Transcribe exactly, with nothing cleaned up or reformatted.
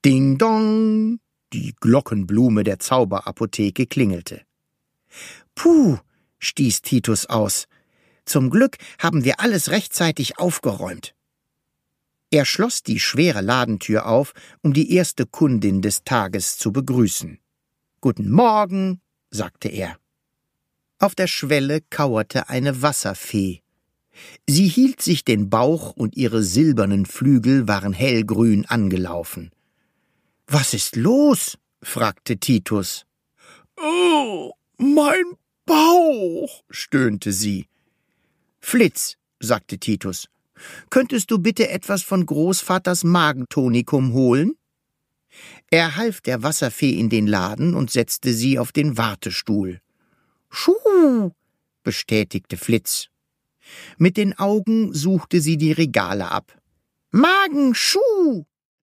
Ding dong! Die Glockenblume der Zauberapotheke klingelte. »Puh«, stieß Titus aus. »Zum Glück haben wir alles rechtzeitig aufgeräumt.« Er schloss die schwere Ladentür auf, um die erste Kundin des Tages zu begrüßen. »Guten Morgen«, sagte er. Auf der Schwelle kauerte eine Wasserfee. Sie hielt sich den Bauch und ihre silbernen Flügel waren hellgrün angelaufen. »Was ist los?« fragte Titus. »Oh, mein Bauch«, stöhnte sie. »Flitz«, sagte Titus, »könntest du bitte etwas von Großvaters Magentonikum holen?« Er half der Wasserfee in den Laden und setzte sie auf den Wartestuhl. »Schuh«, bestätigte Flitz. Mit den Augen suchte sie die Regale ab. »Magenschuh«,